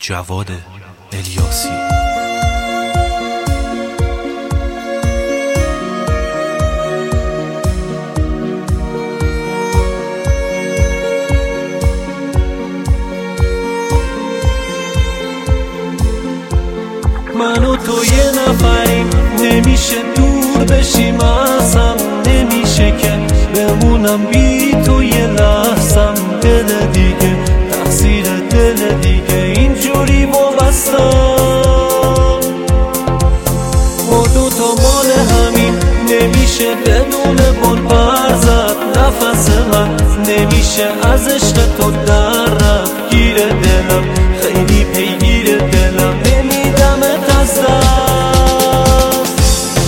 جواد الیاسی. من و تو یه نفریم، نمیشه دور بشیم ازم، نمیشه که بمونم بی تو یه لحظم. دل دیگه تقصیر دل دیگه اینجوری وابستم. ما دوتا مال همین، نمیشه بدون بال پر زد. نفس من نمیشه از عشق تو در رفت. گیر دلم خیلی پیگیر دلم، نمیدمت از دست.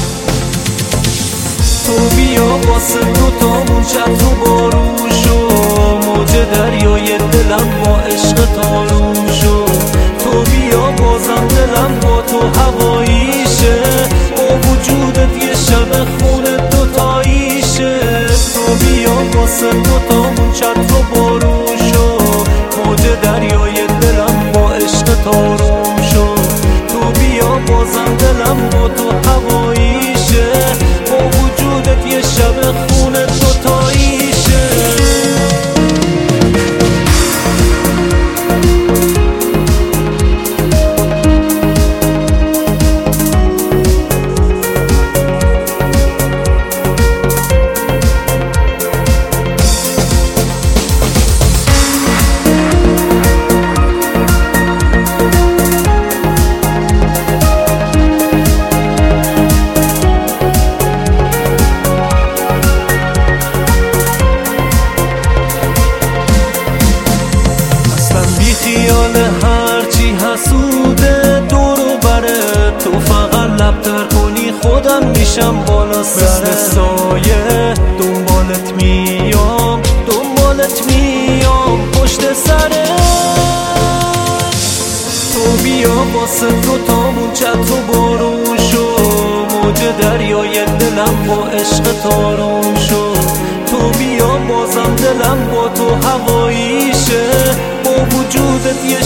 تو بیا واسه دوتامون چتر و بارون شو، موج دریای دلم با عشق تارون شو. تو بیا بازم دلم با تو هواییشه، با وجودت یه شب خونه دوتاییشه. تو بیا واسه دوتامون چتر و بارون شو، موج دریای دلم با عشق تارون شو. تو بیا بازم دلم با تو هواییشه، با وجودت یه شب خونه دوتاییشه. خیال هرچی حسوده دورو بره، تو فقط لب در کنی خودم میشم بالا سره. مثل سایه دنبالت میام، دنبالت میام پشت سره. تو بیا واسه دوتامون چتر و بارون شو، موج دریای دلم با عشق تارون شو. تو بیا بازم دلم با تو هواییشه، با وجودت یه